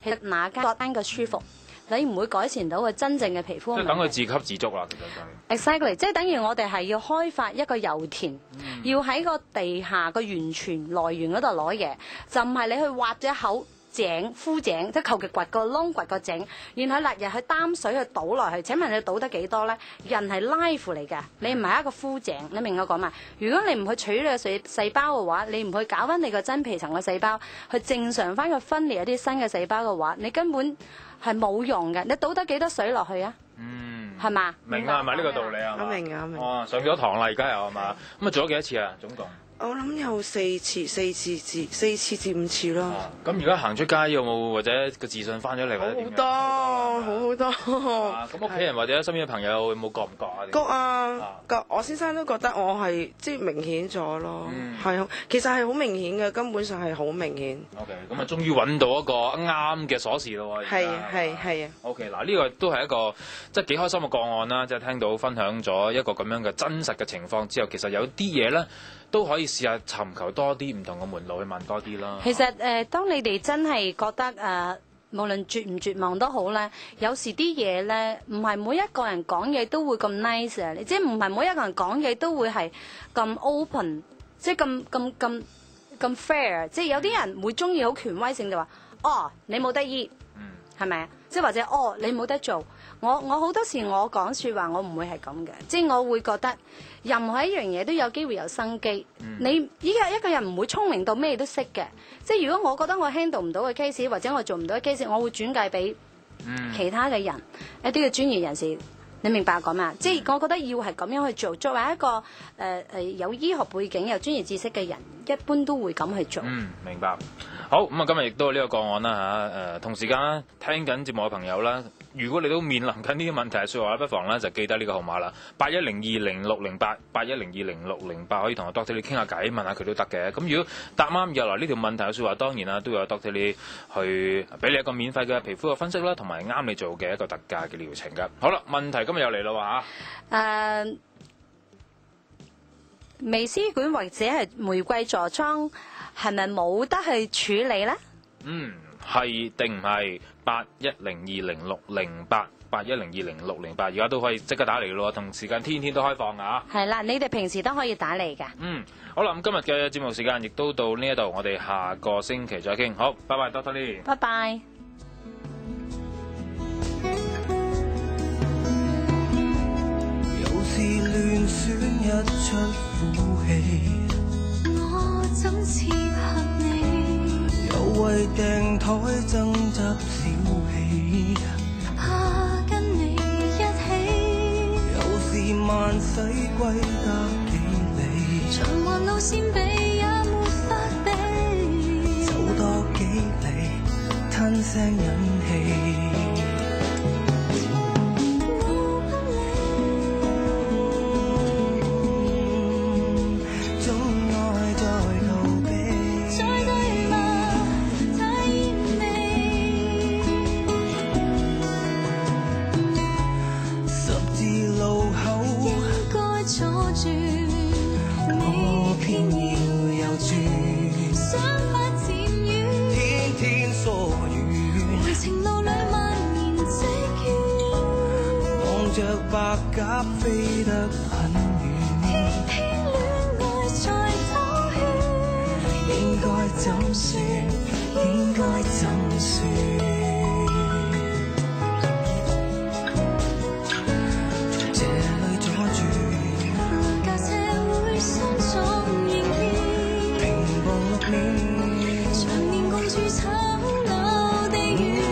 其實哪間各單嘅舒服，你唔會改善到佢真正嘅皮膚。 即係等佢自給自足啦，其實就係。 Exactly， 即係等於我哋係要開發一個油田，要喺個地下個源泉來源嗰度攞嘢，就唔係你去挖咗一口井、枯井，即係求其掘個窿、掘個井，然後日日去擔水去倒落去。請問你倒得幾多咧？人係 life 嚟㗎，你唔係一個枯井，你明我講嘛？如果你唔去取你個細胞嘅話，你唔去搞翻你個真皮層嘅細胞，去正常翻個分裂一啲新嘅細胞嘅話，你根本係冇用嘅。你倒得幾多水落去啊？係嘛？ 明啊，係咪呢個道理啊？ 我明啊，明。 哦，上咗堂啦，而家又係嘛？咁啊，做咗幾多次啊？總共？ 我諗有4次至5次咯。 咁而家行出街有冇或者個自信翻咗嚟？ 好多，好多。 咁屋企人或者身邊嘅朋友有冇覺唔覺啊？ 覺啊，覺。我先生都覺得我係即係明顯咗咯。係，其實係好明顯嘅，根本上係好明顯。 OK， 咁啊，終於揾到一個啱嘅鎖匙咯喎。 係啊。 OK， 嗱呢個都係一個即係幾開心嘅個案啦，即係聽到分享咗一個咁樣嘅真實嘅情況之後，其實有啲嘢咧都可以試下尋求多啲唔同嘅門路去問多啲啦。 其實當你哋真係覺得無論絕唔絕望都好咧，有時啲嘢咧唔係每一個人講嘢都會咁 nice 啊！即係唔係每一個人講嘢都會係咁 open， 即係咁 fair。即係有啲人會中意好權威性就話，哦你冇得醫，係咪啊？即係或者哦你冇得做。我好多時我講説話我唔會係咁嘅，即係我會覺得任何一樣嘢都有機會有生機。你依家一個人唔會聰明到咩都識嘅，即係如果我覺得我 handle 唔到嘅 case 或者我做唔到嘅 case， 我會轉介俾其他嘅人，一啲嘅專業人士。你明白我講咩啊？即係我覺得要係咁樣去做。作為一個有醫學背景、有專業知識嘅人，一般都會咁去做。 明白。好，咁啊，今日亦都係呢個個案啦嚇。同時間啦，聽緊節目嘅朋友啦，如果你都面臨緊呢啲問題嘅説話，不妨咧就記得呢個號碼啦，81020608，81020608，可以同阿 Dr. Lee 傾下偈，問下佢都得嘅。咁如果答啱入嚟呢條問題嘅説話，當然啦，都有 Dr. Lee 去俾你一個免費嘅皮膚嘅分析啦，同埋啱你做嘅一個特價嘅療程㗎。好啦，問題今日又嚟啦喎嚇。 微絲管或者係玫瑰痤瘡係咪冇得去處理咧？ 係定唔係？81020608，81020608，而家都可以即刻打嚟咯，同時間天天都開放㗎。 係啦，你哋平時都可以打嚟㗎。 好啦，咁今日嘅節目時間亦都到呢一度，我哋下個星期再傾。好，拜拜 ，Dr. Lee。 拜拜。 又是亂選一出苦戲， 我怎似拍你？ 又為訂台爭執小氣， 怕跟你一起。 又是萬洗歸得幾里， 循環路線比也沒法比， 走多幾里，吞聲忍氣。白鴿飛得很遠， 偏偏戀愛在偷圈， 應該怎說？應該怎說？從這裏阻住， 路架社會雙重形變， 屏幕錄面， 長年共住醜陋地緣。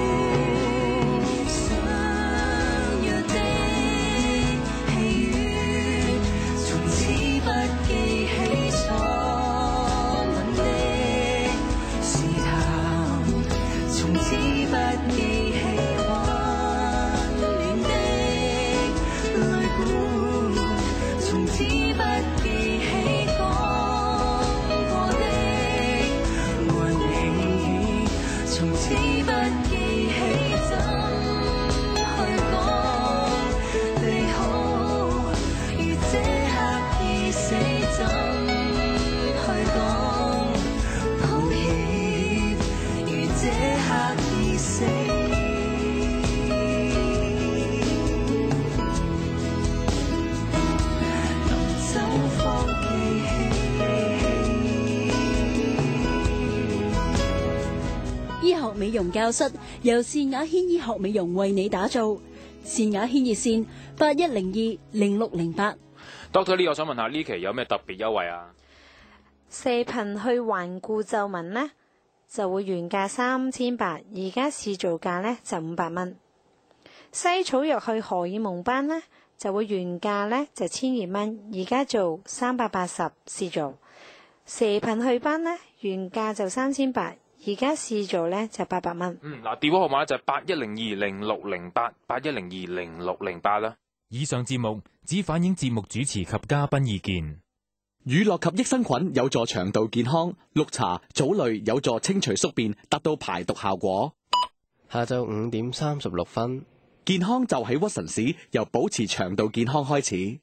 抱歉，如這刻已死。 死，臨走方記起。 醫學美容教室由善雅軒醫學美容為你打造，善雅軒熱線81020608。 Doctor Lee，我想問下呢期有咩特別優惠啊？ 射頻去環顧皺紋呢，就會原價3800，而家市造價呢就500蚊。西草藥去荷爾蒙斑呢，就會原價呢就1200蚊，而家做380市造。射頻去斑呢，原價就3800，而家市造呢就800蚊。 嗱，電話號碼就係81020608，81020608啦。 以上節目只反映節目主持及嘉賓意見。 乳酪及益生菌有助腸道健康，綠茶、藻類有助清除宿便，達到排毒效果。 下晝5點36分， 健康就喺屈臣氏，由保持腸道健康開始。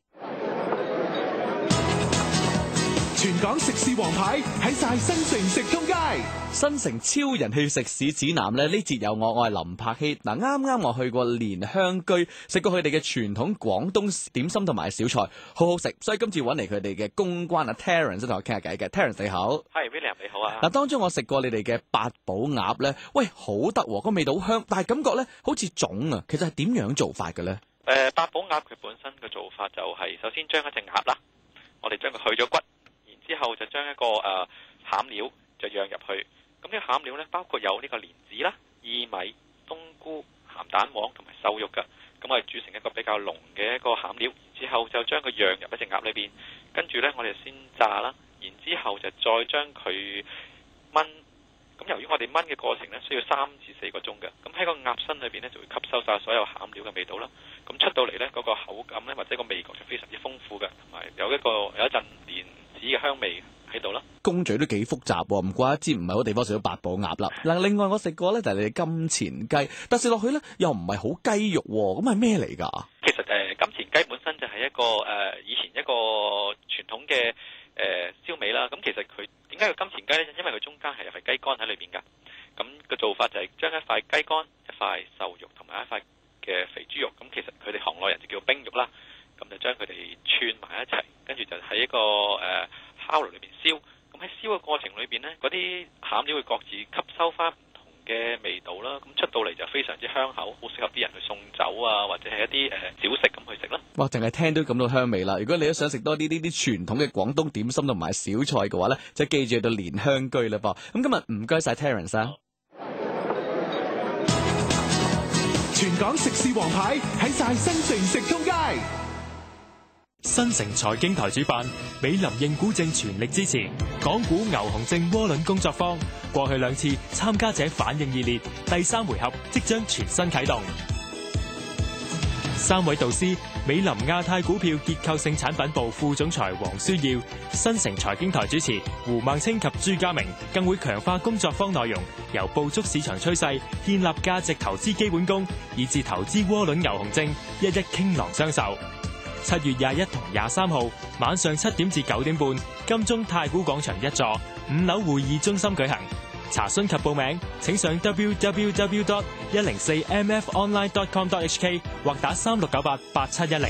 全港食肆王牌喺晒新城食通街， 新城超人氣食肆指南呢節有我係林柏希。嗱，啱我去過蓮香居，食過佢哋嘅傳統廣東點心同埋小菜，好好食，所以今次揾嚟佢哋嘅公關Terence 同我傾下偈嘅。Terence 你好。 係 William 你好啊。 嗱，當中我食過你哋嘅八寶鴨呢，喂，好得喎，個味道好香，但係感覺呢好似腫啊，其實係點樣做法嘅呢？ 八寶鴨佢本身嘅做法就係首先將一隻鴨啦，我哋將佢去咗骨。之後就將一個餡料就釀入去，咁呢個餡料呢，包括有呢個蓮子啦、薏米、冬菇、鹹蛋黃同埋瘦肉㗎，咁我哋煮成一個比較濃嘅一個餡料，之後就將佢釀入一隻鴨裏邊，跟住呢，我哋先炸啦，然之後就再將佢燜。咁由於我哋燜嘅過程呢，需要3至4個鐘嘅，咁喺個鴨身裏邊呢，就會吸收晒所有餡料嘅味道啦。咁出到嚟呢，嗰個口感呢，或者個味覺就非常之豐富嘅，同埋有一陣蓮子嘅香味喺度啦。 工序都幾複雜喎，唔怪得之唔係好地方食到八寶鴨啦。嗱，另外我食過呢，就係你哋金錢雞，但食落去呢，又唔係好雞肉喎，咁係咩嚟㗎？ 其實金錢雞本身就係一個以前一個傳統嘅燒味啦。咁其實佢點解叫金錢雞呢？因為佢中間係有塊雞肝喺裏邊㗎。咁個做法就係將一塊雞肝、一塊瘦肉同埋一塊嘅肥豬肉，咁其實佢哋行內人就叫冰肉啦。咁就將佢哋串埋一齊，跟住就喺一個烤爐裏邊燒。咁喺燒嘅過程裏邊呢，嗰啲餡料會各自吸收翻唔同嘅味道啦。咁出到嚟就非常之香口，好適合啲人去送酒啊，或者係一啲小食咁去食啦。 哇！淨係聽都感到香味啦。如果你都想食多啲呢啲傳統嘅廣東點心同埋小菜嘅話呢，就記住去到蓮香居啦噃。咁今日唔該晒 Terence 啊！ 全港食肆王牌喺晒新城食通街。 新城財經台主辦，美林應股證全力支持港股牛熊證窩輪工作坊。過去2次參加者反應熱烈，第3回合即將全新啟動。3位導師：美林亞太股票結構性產品部副總裁黃書耀，新城財經台主持胡孟青及朱家明，更會強化工作坊內容，由捕捉市場趨勢、建立價值投資基本功，以至投資窩輪牛熊證，一傾囊相授。7月21同23號晚上7點至9點半，金鐘太古廣場1座5樓會議中心舉行。查詢及報名，請上 www.104mfonline.com.hk 或打36988710。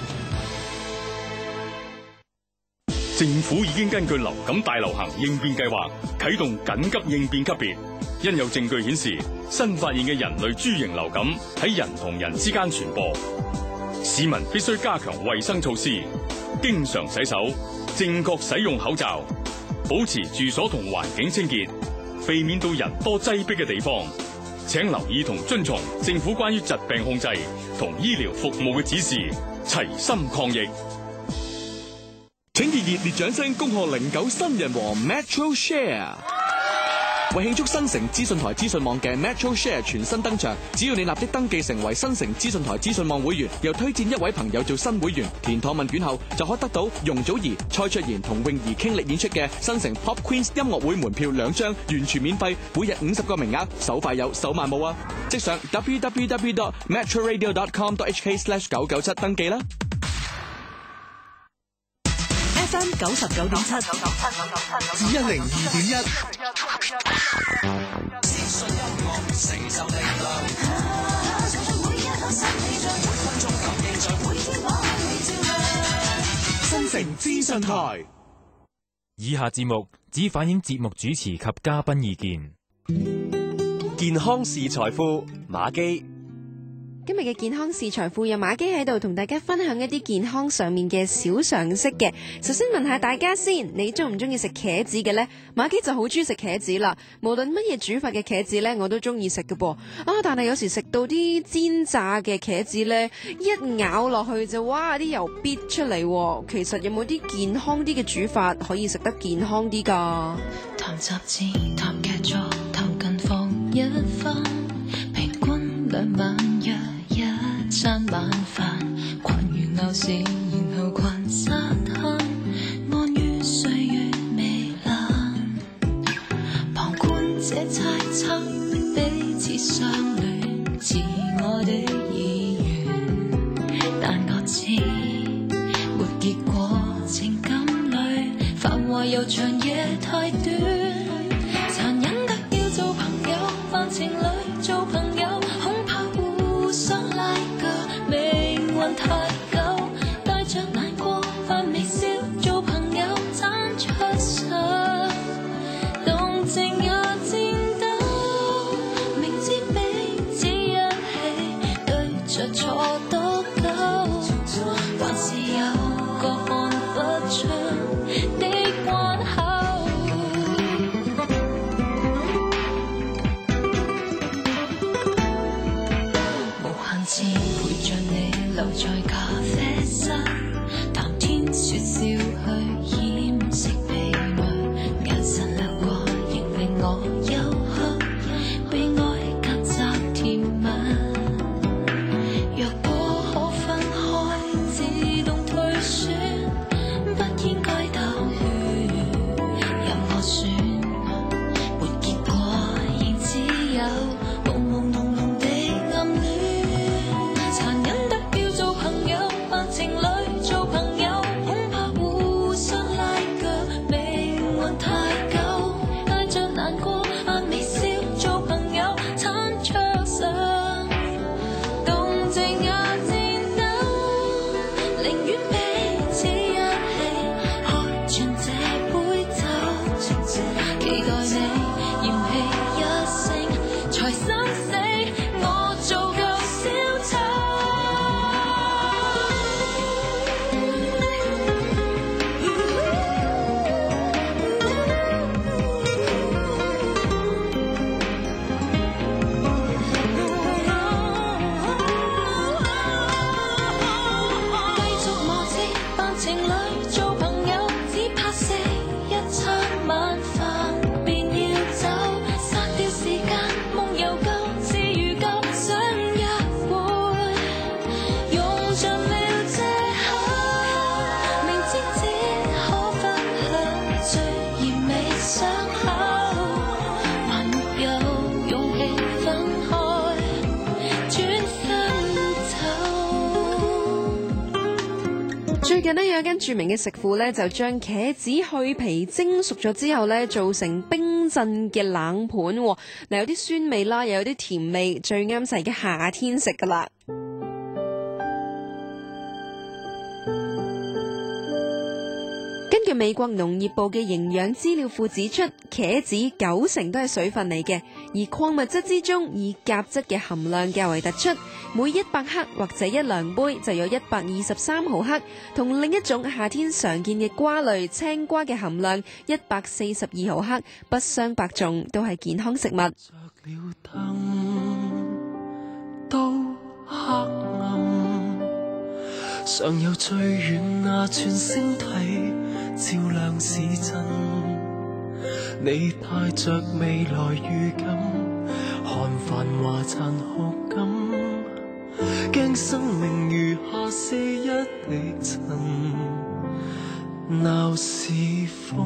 政府已經根據流感大流行應變計劃啟動緊急應變級別，因有證據顯示新發現嘅人類豬型流感喺人同人之間傳播。市民必須加強衛生措施，經常洗手，正確使用口罩，保持住所同環境清潔，避免到人多擠迫嘅地方。請留意同遵從政府關於疾病控制同醫療服務嘅指示，齊心抗疫。 請以熱烈掌聲恭賀09新人王 Metro Share。為慶祝新城資訊台資訊網嘅 Metro Share 全新登場，只要你立即登記成為新城資訊台資訊網會員，又推薦1位朋友做新會員，填妥問卷後就可以得到容祖兒、蔡卓妍同泳兒傾力演出嘅新城 Pop Queens 音樂會門票2張，完全免費，每日50個名額，手快有手慢冇啊！即上 www.metroradio.com.hk/997 登記啦。 FM 99.7 102.1。 承受力量。唱出每一刻新氣象，每分鐘感應在每天把你照亮。 新城資訊台。 以下節目只反映節目主持及嘉賓意見。 健康是財富，馬基。 今日嘅健康是財富有馬基喺度同大家分享一啲健康上面嘅小常識嘅。首先問下大家先，你中唔中意食茄子嘅呢？馬基就好中意食茄子啦，無論乜嘢煮法嘅茄子呢，我都中意食嘅噃。但係有時食到啲煎炸嘅茄子呢，一咬落去就哇啲油逼出嚟。其實有冇啲健康啲嘅煮法可以食得健康啲㗎？ 談雜誌、談劇作、談近況一番，平均2晚約一餐晚飯，群如鬧市，然後群沙灘，安於歲月糜爛。旁觀者猜測，彼此相戀，自我的意願，但我知沒結果，情感裏繁華又長夜太短，殘忍得要做朋友，扮情侶做朋友，恐怕互相拉鋸，命運太久，帶着難過發微笑做朋友，撐出手，動靜也顫抖，明知彼此一起對着錯多久，還是有個看不出的關口。陪着你留在咖啡室，談天說笑去掩飾疲累，眼神掠過仍令我休克，被愛夾雜甜蜜。若果可分開，自動退選，不應該鬥血，任我選，沒結果仍只有朦朦朧朧的暗戀。殘忍得要做朋友，扮情侶做朋友，恐怕互相拉鋸，命運太久，帶着難過扮微笑做朋友，餐桌上動靜也顫抖，寧願彼此一起喝盡這杯酒，期待你嫌棄一聲才生死，我做夠小丑。繼續磨蹭扮情侶做朋友，只怕食一餐晚飯便要走，殺掉時間夢又夠，似如舊想約會，用盡了藉口，明知只可分享最甜美傷口，還沒有勇氣分開，轉身走。 最近呢，有一間著名嘅食府呢，就將茄子去皮蒸熟咗之後呢，做成冰鎮嘅冷盤喎。有啲酸味啦，又有啲甜味，最啱晒嘅夏天食噶啦。根據美國農業部嘅營養資料庫指出，茄子90%都係水分嚟嘅，而礦物質之中以鉀質嘅含量較為突出，每100克或者1量杯就有123毫克，同另一種夏天常見嘅瓜類青瓜嘅含量142毫克不相伯仲，都係健康食物。 着了燈都黑暗，尚有最遠那串星體照亮市鎮，你帶着未來預感，看繁華殘酷感，驚生命如下瀉一滴塵，鬧是風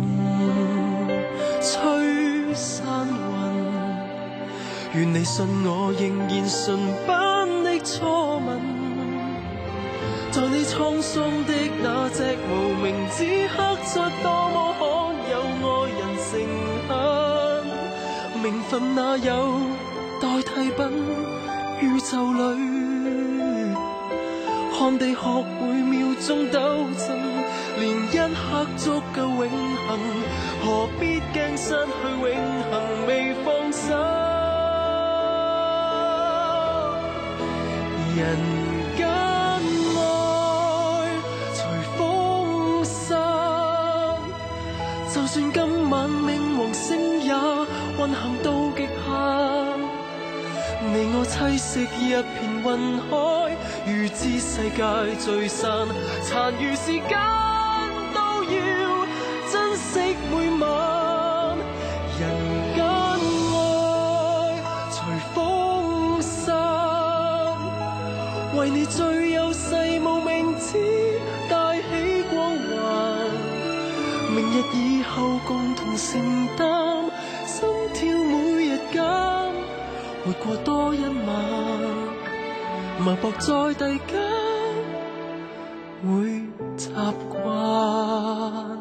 吹散雲，願你信我仍然純班的初吻，在你滄桑的那隻無名指刻出多麼罕有愛人誠懇，名分哪有代代替品宇宙裏，看地學會秒鐘鬥爭，連一刻足夠永恆，何必驚失去永恆未放手？人間愛隨風散，就算今晚冥王星也運行到極限，你我棲息一片雲海，預知世界聚散，殘餘時間都要珍惜每晚。人間愛隨風散，為你最有細無名指帶起光環，明日以後共同承擔，心跳每日間活過多一晚，脈搏在遞減會習慣。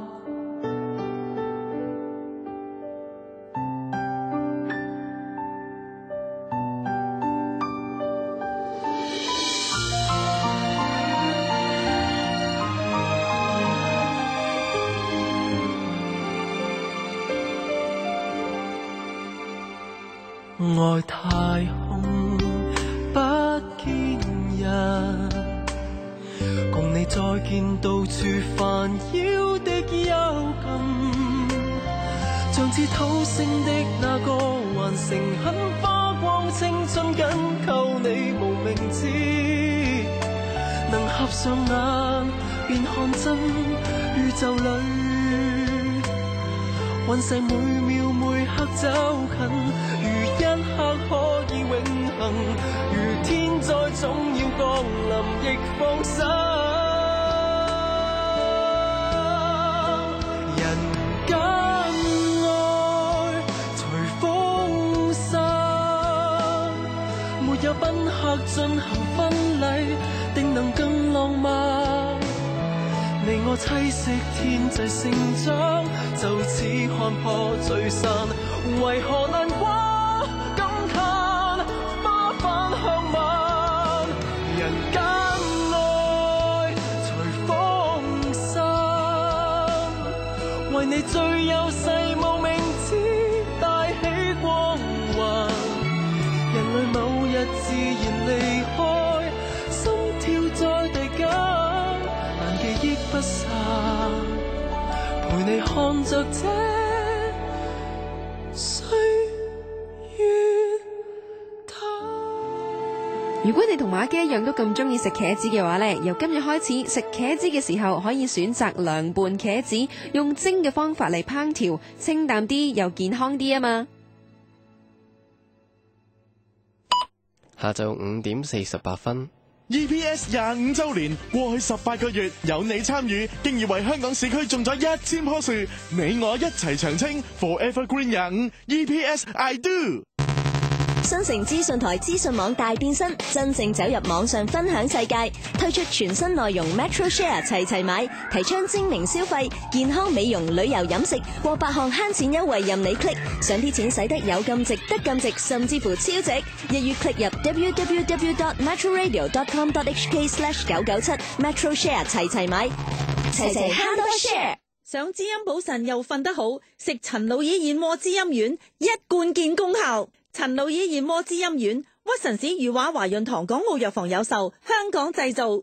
外太空不見人，共你再見到處煩擾的幽禁，像似土星的那個環城，很花光青春，緊扣你無名指，能合上眼便看真宇宙裏，隕石每秒每刻走近，如一刻可以永恆，如天災總要降臨亦放心。人間愛隨風散，沒有賓客進行婚禮，定能更浪漫。你我棲息天際成長，就此看破聚散，為何難過感嘆花瓣向晚。人間愛隨風散，為你最有細無名指帶起光環，人類某日自然離開，心跳在遞減，記憶不散，陪你看着這歲月淡。 如果你同馬基一樣都咁中意食茄子嘅話呢，由今日開始食茄子嘅時候可以選擇涼拌茄子，用蒸嘅方法嚟烹調，清淡啲又健康啲啊嘛。 下晝5點48分。 EPS 25周年，過去18個月有你參與，經已為香港市區種咗1000棵樹，你我一齊長青 Forever Green 25 EPS I Do。 新城資訊台資訊網大變身，真正走入網上分享世界，推出全新內容 Metro Share 齊齊買，提倡精明消費，健康美容、旅遊飲食，過8項慳錢優惠任你 click， 想啲錢使得有咁值得咁值，甚至乎超值，一於 click 入 www.metroradio.com.hk/997 Metro Share 齊齊買，齊齊慳多 share。 想滋陰補腎又瞓得好，食陳老二燕窩滋陰丸，一貫見功效。陳老二燕窩滋陰丸，屈臣氏裕華華潤堂港澳藥房有售，香港製造。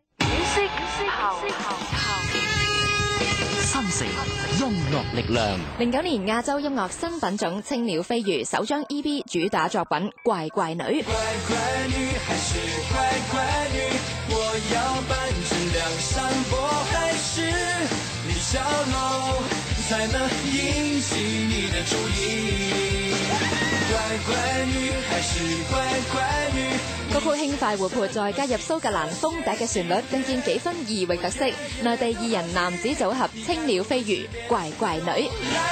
新城音樂力量。 09年亞洲音樂新品種青鳥飛魚首張 EP 主打作品《怪怪女》。 乖乖女还是乖乖女，我要搬至梁山泊还是李小楼，才能引起你的注意。乖乖女還是乖乖女。 歌曲輕快活潑，再加入蘇格蘭風笛嘅旋律，更見幾分異域特色。內地2人男子組合青鳥飛魚怪怪女。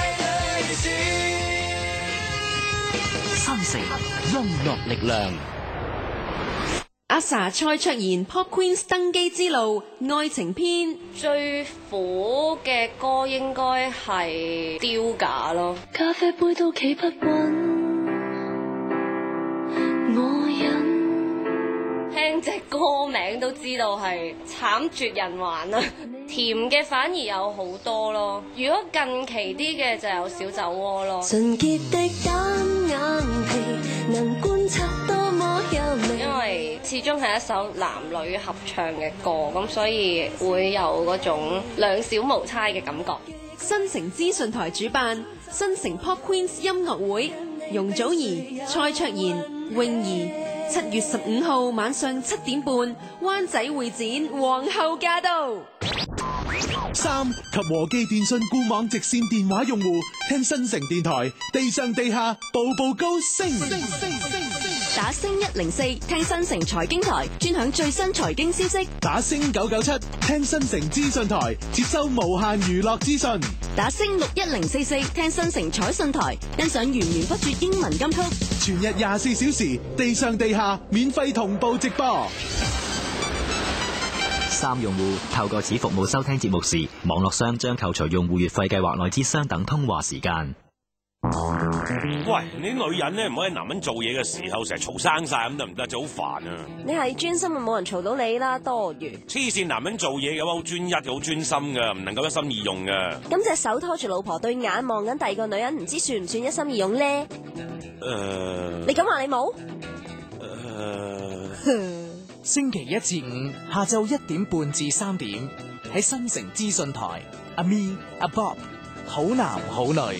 新城音樂力量。 阿 sa 蔡卓妍 Pop Queens 登基之路愛情篇， 最火嘅歌應該係丟架咯。 咖啡杯都企不穩， 模樣。 聽隻歌名都知道係慘絕人寰啊！甜嘅反而有好多咯，如果近期啲嘅就有小酒窩咯。 純潔的單眼皮，能觀察多麼優美。 因為始終係一首男女合唱嘅歌，咁所以會有嗰種兩小無猜嘅感覺。 新城資訊台主辦新城 Pop Queens 音樂會，容祖兒、蔡卓妍、泳兒，7月15號晚上7點半，灣仔會展皇后駕到。 3及和記電訊固網直線電話用戶聽新城電台，地上地下步步高升。 打星104聽新城財經台，專享最新財經消息。 打星997聽新城資訊台，接收無限娛樂資訊。 打星61044聽新城彩訊台，欣賞源源不絕英文金曲。 全日24小時，地上地下免費同步直播。 3用戶透過此服務收聽節目時，網絡商將扣除用戶月費計劃內之相等通話時間。 喂，你啲女人咧唔可以喺男人做嘢嘅時候成日嘈生晒咁得唔得？就好煩啊！ 你係專心啊，冇人嘈到你啦，多餘。 黐線，男人做嘢嘅話好專一嘅，好專心噶，唔能夠一心二用噶。 咁隻手拖住老婆對眼望緊第二個女人，唔知算唔算一心二用咧？你咁話你冇？ 星期1至5下晝1點半至3點喺新城資訊台，阿咪阿 Bob 好男好女。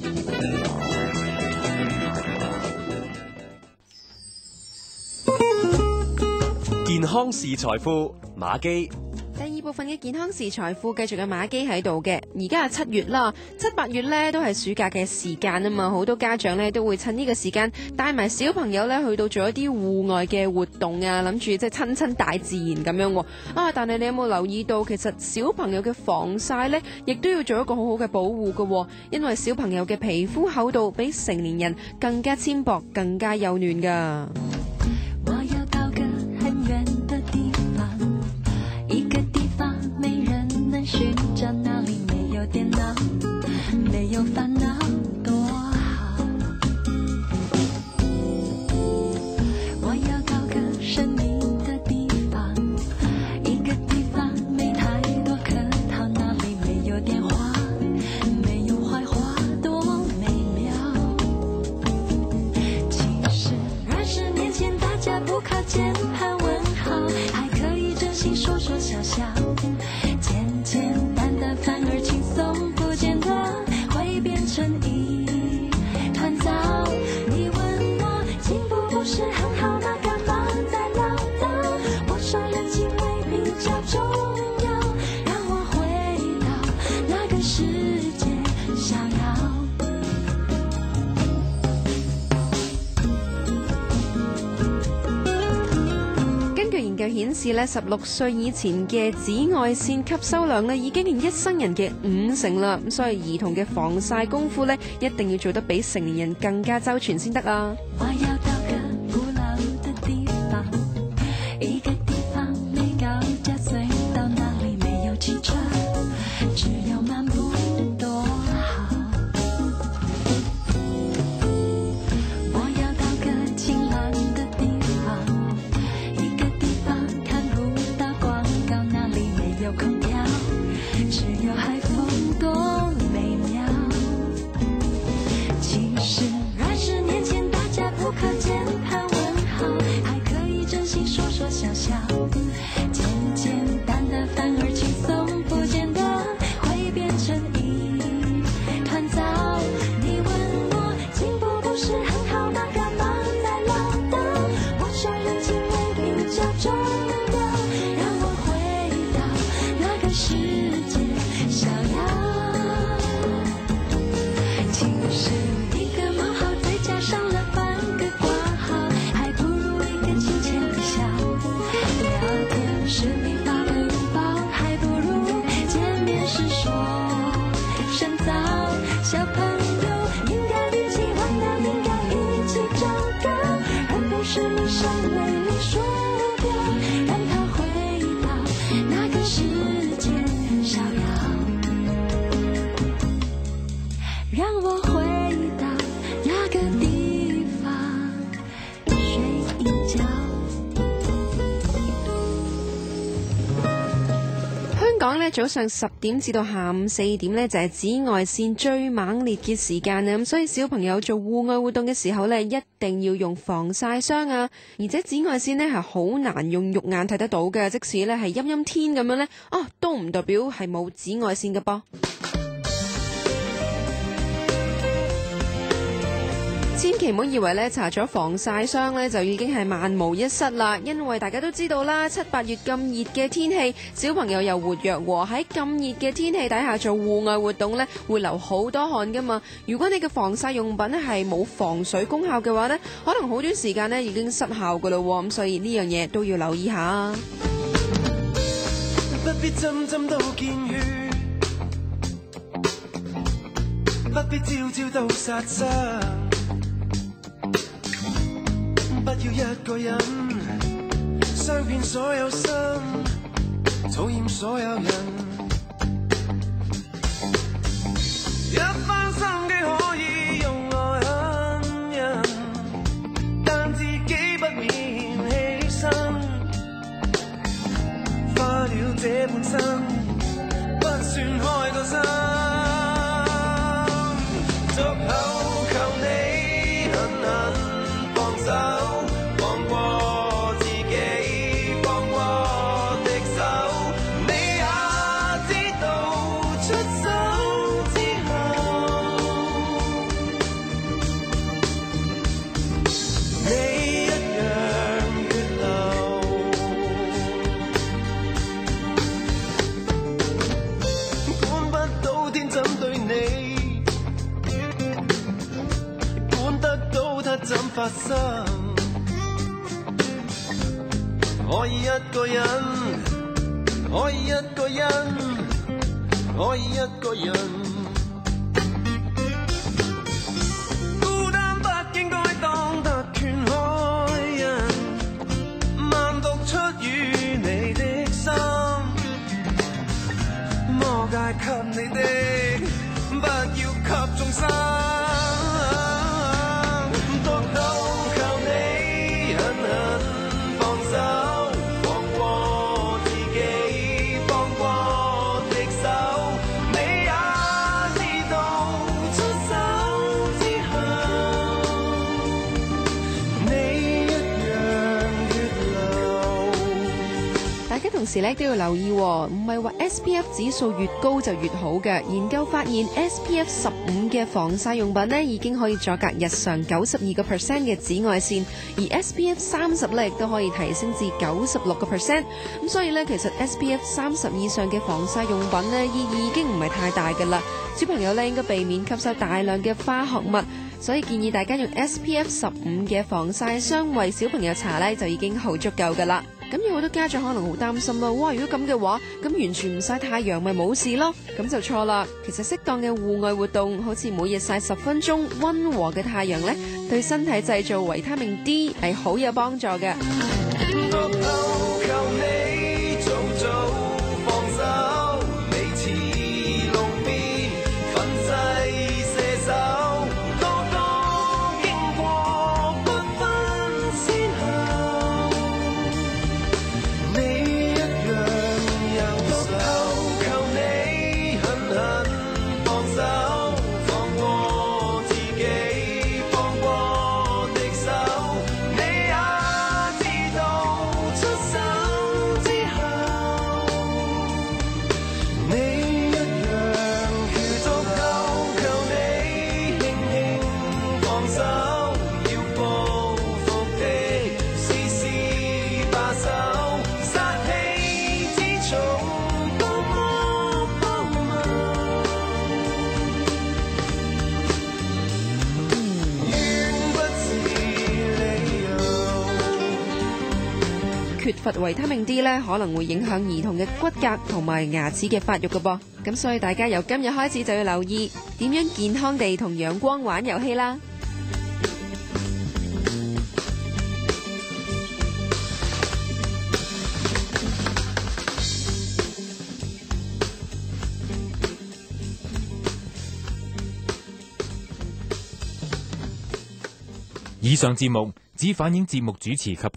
健康是財富，馬基。 第二部分嘅健康是財富，繼續有馬基喺度嘅。而家係7月啦，7、8月咧都係暑假嘅時間啊嘛，好多家長咧都會趁呢個時間帶埋小朋友咧去到做一啲戶外嘅活動啊，諗住即係親大自然咁樣啊。但係你有冇留意到，其實小朋友嘅防曬咧，亦都要做一個好好嘅保護㗎，因為小朋友嘅皮膚厚度比成年人更加纖薄，更加幼嫩㗎。 我要到個很遠的地方，一個地方沒人能尋找，那裡沒有電腦，沒有煩惱，多好。我要到個神秘的地方，一個地方沒太多客套，那裡沒有電話，沒有壞話，多美妙。其實20年前大家不靠鍵盤問好，還可以真心說說笑笑，簡簡單單反而輕鬆，不見得會變成一團糟。你問我進步不是很好，那幹嘛再嘮叨？我說人情味比較重要，讓我回到那個世界逍遙。 根據研究顯示咧，16歲以前嘅紫外線吸收量咧已經係一生人嘅50%啦，咁所以兒童嘅防曬功夫咧一定要做得比成年人更加周全先得啊！ 我要到個古老的地方，一個地方沒高架隧道，那裡沒有汽車，只有漫步，多好。我要到個晴朗的地方，一個地方看不到廣告，那裡沒有空調，只有海風，多美妙。其實20年前大家不靠鍵盤問好，還可以真心說說笑笑，簡簡單單反而輕鬆，不見得會變成一團糟。你問我進步不是很好，那幹嘛再嘮叨？我說人情味比較重要，讓我回到那個世界逍遙。其實一個問號再加上了半個掛號，還不如一個親切的笑。聊天時你發個擁抱，還不如見面時說聲早。小朋友應該一起玩鬧，應該一起長高，而不是你上了你說掉，讓他回到那個世界逍遙，讓我回到那個地方睡呢，早上10點至到下午4點呢，就係紫外線最猛烈嘅時間啊，咁所以小朋友做戶外活動嘅時候呢，一定要用防曬霜啊，而且紫外線呢係好難用肉眼睇得到嘅，即使呢係陰陰天咁樣呢，都唔代表係冇紫外線嘅噃。千祈唔好以為咧搽咗防曬霜咧就已經係萬無一失啦，因為大家都知道啦，7、8月咁熱嘅天氣，小朋友又活躍喎，喺咁熱嘅天氣底下做戶外活動咧，會流好多汗噶嘛。如果你嘅防曬用品咧係冇防水功效嘅話咧，可能好短時間咧已經失效噶啦，咁所以呢樣嘢都要留意下。 不必針針都見血，不必朝朝都殺傷。不要一個人傷遍所有心，討厭所有人。一番心機可以用來恨人，但自己不免犧牲。花了這半生，不算開個心。逐口求你狠狠放手。怎發生？可以一個人，可以一個人，可以一個人。孤單不應該當特權開人，慢讀出於你的心，魔戒給你的，不要給眾生。 同時咧都要留意，唔係話 SPF 指數越高就越好嘅。研究發現 SPF 15嘅防曬用品呢已經可以阻隔日常92% 嘅紫外線，而 SPF 30咧亦都可以提升至96%。咁所以呢，其實 SPF 30以上嘅防曬用品呢意義已經唔係太大㗎啦。小朋友呢應該避免吸收大量嘅化學物，所以建議大家用 SPF 15嘅防曬霜為小朋友搽呢就已經好足夠㗎啦。咁有好多家長可能好擔心啦，哇！如果咁嘅話，咁完全唔曬太陽咪冇事咯？咁就錯啦。其實適當嘅戶外活動，好似每日曬10分鐘溫和嘅太陽呢，對身體製造維他命 D 係好有幫助嘅。缺乏維他命 D 咧，可能會影響兒童嘅骨骼同埋牙齒嘅發育㗎噃。咁所以大家由今日開始就要留意點樣健康地同陽光玩遊戲啦。 以上節目只反映節目主持及